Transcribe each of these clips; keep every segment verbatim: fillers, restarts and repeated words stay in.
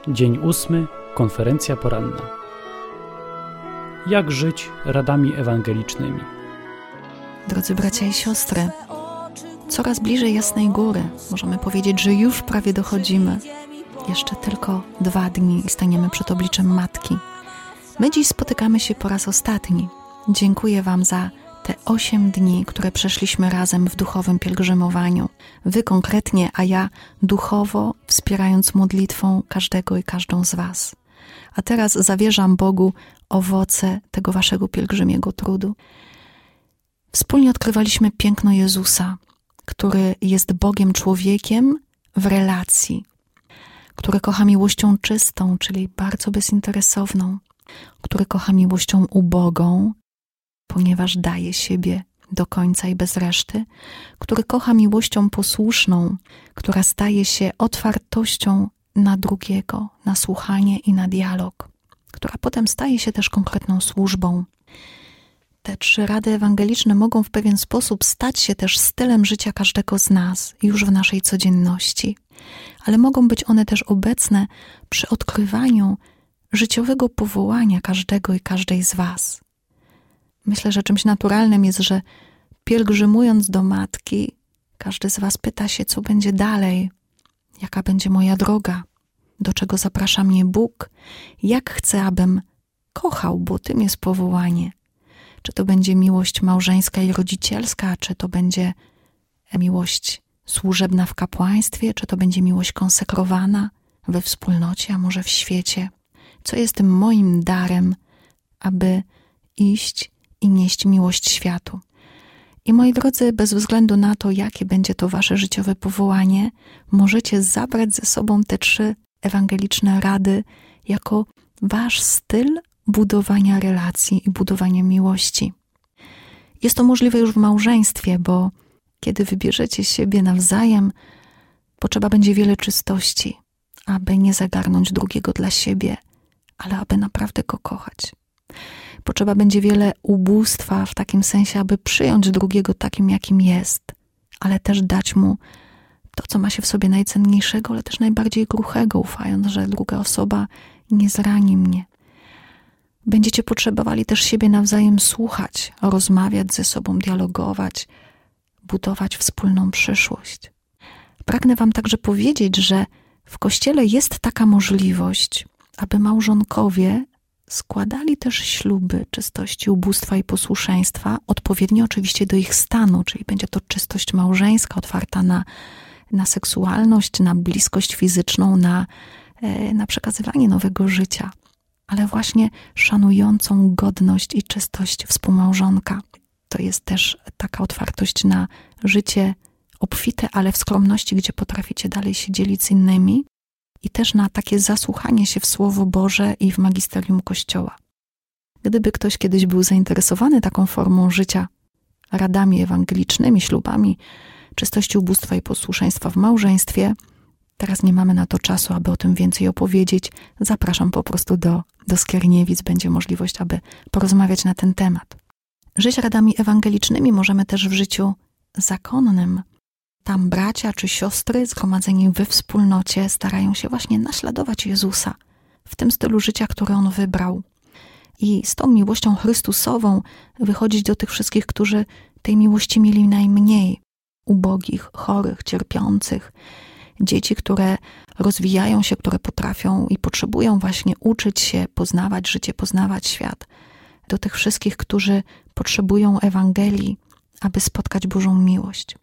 Dzień ósmy. Konferencja poranna. Jak żyć radami ewangelicznymi? Drodzy bracia i siostry, coraz bliżej Jasnej Góry. Możemy powiedzieć, że już prawie dochodzimy. Jeszcze tylko dwa dni i staniemy przed obliczem Matki. My dziś spotykamy się po raz ostatni. Dziękuję Wam za te osiem dni, które przeszliśmy razem w duchowym pielgrzymowaniu. Wy konkretnie, a ja duchowo, wspierając modlitwą każdego i każdą z Was. A teraz zawierzam Bogu owoce tego Waszego pielgrzymiego trudu. Wspólnie odkrywaliśmy piękno Jezusa, który jest Bogiem człowiekiem w relacji, który kocha miłością czystą, czyli bardzo bezinteresowną, który kocha miłością ubogą, ponieważ daje siebie do końca i bez reszty, który kocha miłością posłuszną, która staje się otwartością na drugiego, na słuchanie i na dialog, która potem staje się też konkretną służbą. Te trzy rady ewangeliczne mogą w pewien sposób stać się też stylem życia każdego z nas już w naszej codzienności, ale mogą być one też obecne przy odkrywaniu życiowego powołania każdego i każdej z Was. Myślę, że czymś naturalnym jest, że pielgrzymując do Matki, każdy z Was pyta się, co będzie dalej, jaka będzie moja droga, do czego zaprasza mnie Bóg, jak chcę, abym kochał, bo tym jest powołanie. Czy to będzie miłość małżeńska i rodzicielska, czy to będzie miłość służebna w kapłaństwie, czy to będzie miłość konsekrowana we wspólnocie, a może w świecie. Co jest tym moim darem, aby iść i nieść miłość światu. I moi drodzy, bez względu na to, jakie będzie to wasze życiowe powołanie, możecie zabrać ze sobą te trzy ewangeliczne rady jako wasz styl budowania relacji i budowania miłości. Jest to możliwe już w małżeństwie, bo kiedy wybierzecie siebie nawzajem, potrzeba będzie wiele czystości, aby nie zagarnąć drugiego dla siebie, ale aby naprawdę go kochać. Potrzeba będzie wiele ubóstwa w takim sensie, aby przyjąć drugiego takim, jakim jest, ale też dać mu to, co ma się w sobie najcenniejszego, ale też najbardziej kruchego, ufając, że druga osoba nie zrani mnie. Będziecie potrzebowali też siebie nawzajem słuchać, rozmawiać ze sobą, dialogować, budować wspólną przyszłość. Pragnę Wam także powiedzieć, że w Kościele jest taka możliwość, aby małżonkowie składali też śluby czystości, ubóstwa i posłuszeństwa, odpowiednio oczywiście do ich stanu, czyli będzie to czystość małżeńska, otwarta na, na seksualność, na bliskość fizyczną, na, na przekazywanie nowego życia, ale właśnie szanującą godność i czystość współmałżonka. To jest też taka otwartość na życie obfite, ale w skromności, gdzie potraficie dalej się dzielić z innymi, i też na takie zasłuchanie się w Słowo Boże i w magisterium Kościoła. Gdyby ktoś kiedyś był zainteresowany taką formą życia, radami ewangelicznymi, ślubami, czystości, ubóstwa i posłuszeństwa w małżeństwie, teraz nie mamy na to czasu, aby o tym więcej opowiedzieć. Zapraszam po prostu do, do Skierniewic, będzie możliwość, aby porozmawiać na ten temat. Żyć radami ewangelicznymi możemy też w życiu zakonnym. Tam bracia czy siostry zgromadzeni we wspólnocie starają się właśnie naśladować Jezusa w tym stylu życia, który On wybrał. I z tą miłością chrystusową wychodzić do tych wszystkich, którzy tej miłości mieli najmniej. Ubogich, chorych, cierpiących. Dzieci, które rozwijają się, które potrafią i potrzebują właśnie uczyć się, poznawać życie, poznawać świat. Do tych wszystkich, którzy potrzebują Ewangelii, aby spotkać Bożą miłość.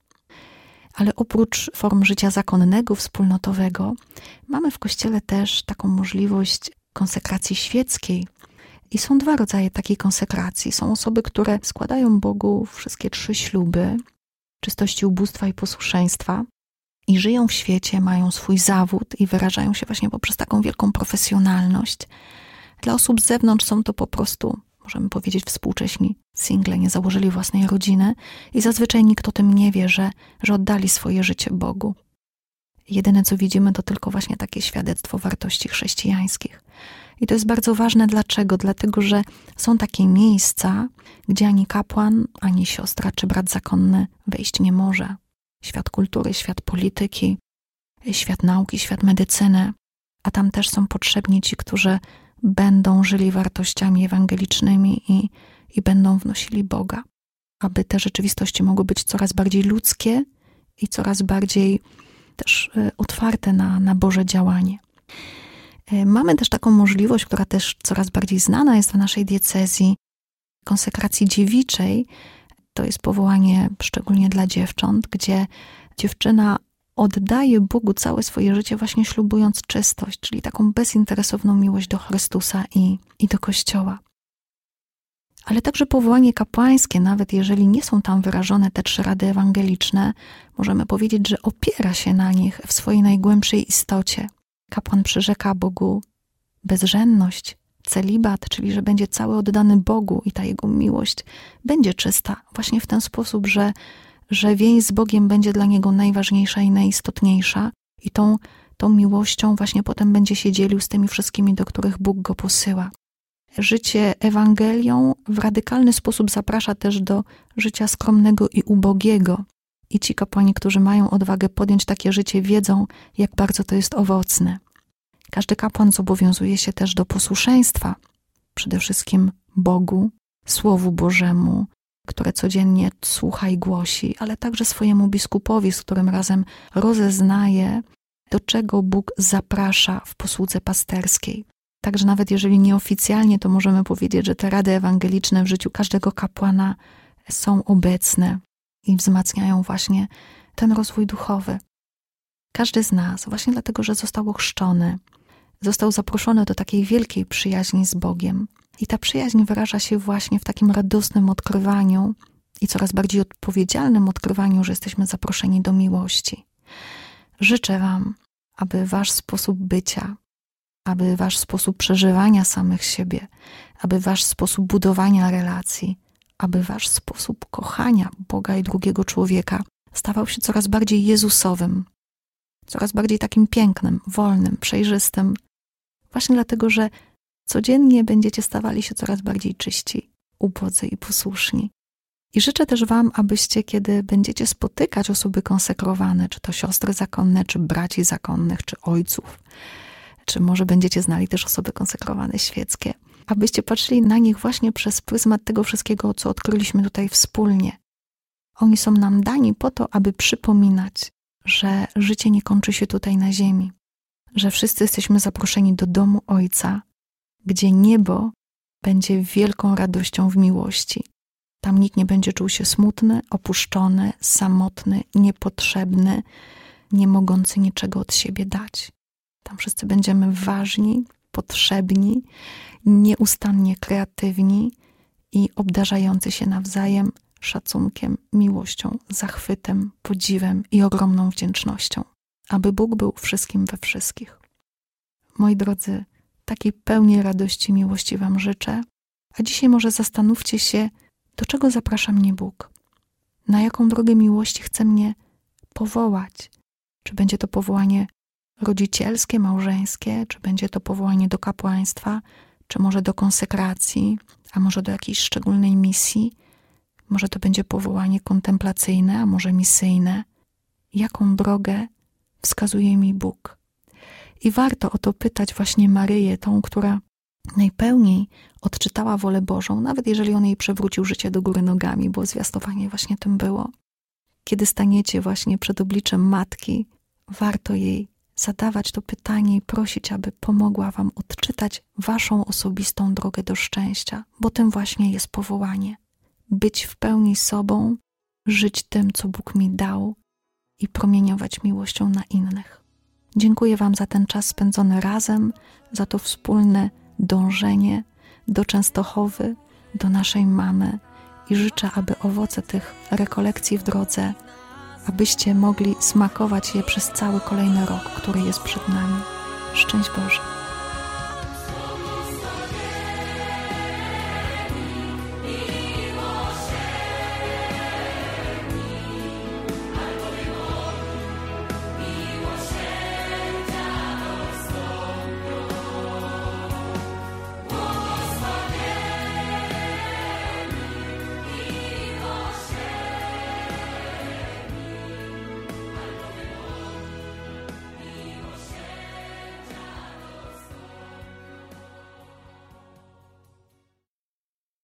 Ale oprócz form życia zakonnego, wspólnotowego, mamy w Kościele też taką możliwość konsekracji świeckiej. I są dwa rodzaje takiej konsekracji. Są osoby, które składają Bogu wszystkie trzy śluby, czystości, ubóstwa i posłuszeństwa i żyją w świecie, mają swój zawód i wyrażają się właśnie poprzez taką wielką profesjonalność. Dla osób z zewnątrz są to po prostu, możemy powiedzieć, współcześni single, nie założyli własnej rodziny i zazwyczaj nikt o tym nie wie, że, że oddali swoje życie Bogu. Jedyne, co widzimy, to tylko właśnie takie świadectwo wartości chrześcijańskich. I to jest bardzo ważne. Dlaczego? Dlatego, że są takie miejsca, gdzie ani kapłan, ani siostra, czy brat zakonny wejść nie może. Świat kultury, świat polityki, świat nauki, świat medycyny. a tam też są potrzebni ci, którzy będą żyli wartościami ewangelicznymi i, i będą wnosili Boga, aby te rzeczywistości mogły być coraz bardziej ludzkie i coraz bardziej też otwarte na, na Boże działanie. Mamy też taką możliwość, która też coraz bardziej znana jest w naszej diecezji, konsekracji dziewiczej. To jest powołanie szczególnie dla dziewcząt, gdzie dziewczyna oddaje Bogu całe swoje życie, właśnie ślubując czystość, czyli taką bezinteresowną miłość do Chrystusa i, i do Kościoła. Ale także powołanie kapłańskie, nawet jeżeli nie są tam wyrażone te trzy rady ewangeliczne, możemy powiedzieć, że opiera się na nich w swojej najgłębszej istocie. Kapłan przyrzeka Bogu bezżenność, celibat, czyli że będzie cały oddany Bogu i ta jego miłość będzie czysta właśnie w ten sposób, że, że więź z Bogiem będzie dla niego najważniejsza i najistotniejsza i tą, tą miłością właśnie potem będzie się dzielił z tymi wszystkimi, do których Bóg go posyła. Życie Ewangelią w radykalny sposób zaprasza też do życia skromnego i ubogiego. I ci kapłani, którzy mają odwagę podjąć takie życie, wiedzą, jak bardzo to jest owocne. Każdy kapłan zobowiązuje się też do posłuszeństwa, przede wszystkim Bogu, Słowu Bożemu, które codziennie słucha i głosi, ale także swojemu biskupowi, z którym razem rozeznaje, do czego Bóg zaprasza w posłudze pasterskiej. Także nawet jeżeli nieoficjalnie, to możemy powiedzieć, że te rady ewangeliczne w życiu każdego kapłana są obecne i wzmacniają właśnie ten rozwój duchowy. Każdy z nas, właśnie dlatego, że został ochrzczony, został zaproszony do takiej wielkiej przyjaźni z Bogiem. I ta przyjaźń wyraża się właśnie w takim radosnym odkrywaniu i coraz bardziej odpowiedzialnym odkrywaniu, że jesteśmy zaproszeni do miłości. Życzę wam, aby wasz sposób bycia, aby wasz sposób przeżywania samych siebie, aby wasz sposób budowania relacji, aby wasz sposób kochania Boga i drugiego człowieka stawał się coraz bardziej Jezusowym, coraz bardziej takim pięknym, wolnym, przejrzystym, właśnie dlatego, że codziennie będziecie stawali się coraz bardziej czyści, ubodzy i posłuszni. I życzę też wam, abyście, kiedy będziecie spotykać osoby konsekrowane, czy to siostry zakonne, czy braci zakonnych, czy ojców, czy może będziecie znali też osoby konsekrowane świeckie, abyście patrzyli na nich właśnie przez pryzmat tego wszystkiego, co odkryliśmy tutaj wspólnie. Oni są nam dani po to, aby przypominać, że życie nie kończy się tutaj na ziemi, że wszyscy jesteśmy zaproszeni do domu Ojca, gdzie niebo będzie wielką radością w miłości. Tam nikt nie będzie czuł się smutny, opuszczony, samotny, niepotrzebny, nie mogący niczego od siebie dać. Tam wszyscy będziemy ważni, potrzebni, nieustannie kreatywni i obdarzający się nawzajem szacunkiem, miłością, zachwytem, podziwem i ogromną wdzięcznością. Aby Bóg był wszystkim we wszystkich. Moi drodzy, takiej pełni radości i miłości wam życzę, a dzisiaj może zastanówcie się, do czego zaprasza mnie Bóg. Na jaką drogę miłości chce mnie powołać. Czy będzie to powołanie rodzicielskie, małżeńskie, czy będzie to powołanie do kapłaństwa, czy może do konsekracji, a może do jakiejś szczególnej misji. Może to będzie powołanie kontemplacyjne, a może misyjne. Jaką drogę wskazuje mi Bóg? I warto o to pytać właśnie Maryję, tą, która najpełniej odczytała wolę Bożą, nawet jeżeli on jej przewrócił życie do góry nogami, bo zwiastowanie właśnie tym było. Kiedy staniecie właśnie przed obliczem Matki, warto jej zadawać to pytanie i prosić, aby pomogła wam odczytać waszą osobistą drogę do szczęścia, bo tym właśnie jest powołanie. Być w pełni sobą, żyć tym, co Bóg mi dał i promieniować miłością na innych. Dziękuję wam za ten czas spędzony razem, za to wspólne dążenie do Częstochowy, do naszej mamy i życzę, aby owoce tych rekolekcji w drodze, abyście mogli smakować je przez cały kolejny rok, który jest przed nami. Szczęść Boże.